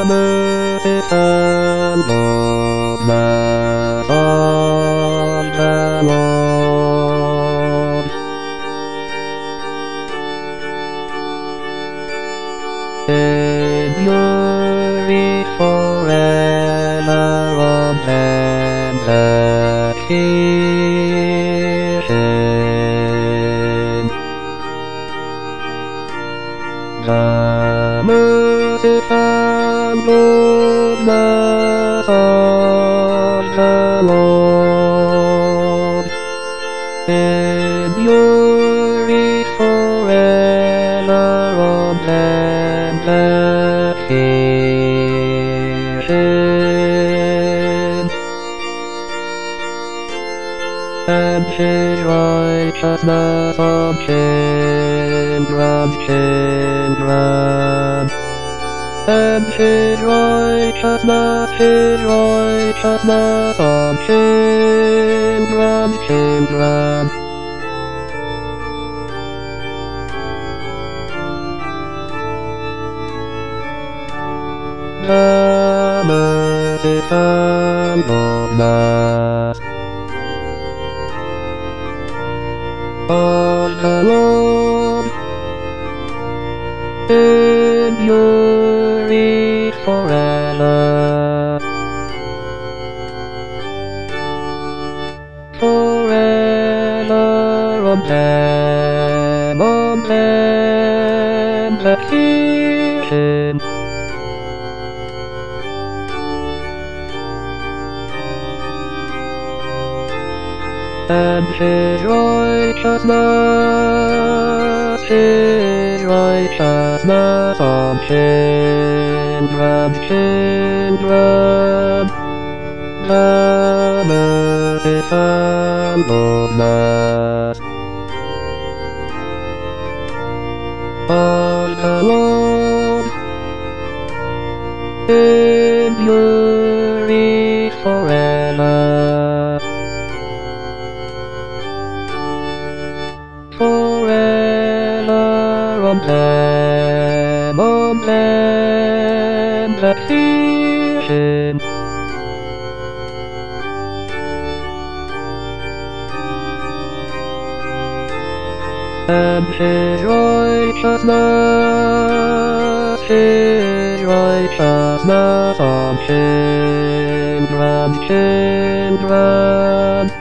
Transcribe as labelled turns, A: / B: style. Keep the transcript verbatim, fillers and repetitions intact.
A: merciful goodness of the Lord. Endure forever on dedication. The merciful goodness of the Lord, enduring forever on dedication. And his righteousness on children's children. And his righteousness, his righteousness on children's children. The merciful goodness of the Lord, enduring forever, forever on them, on them that fear him. And his righteousness, his righteousness on children's children. The merciful goodness of the Lord, enduring forever, forever on them, on them that fear him. And his righteousness, his righteousness on children's children.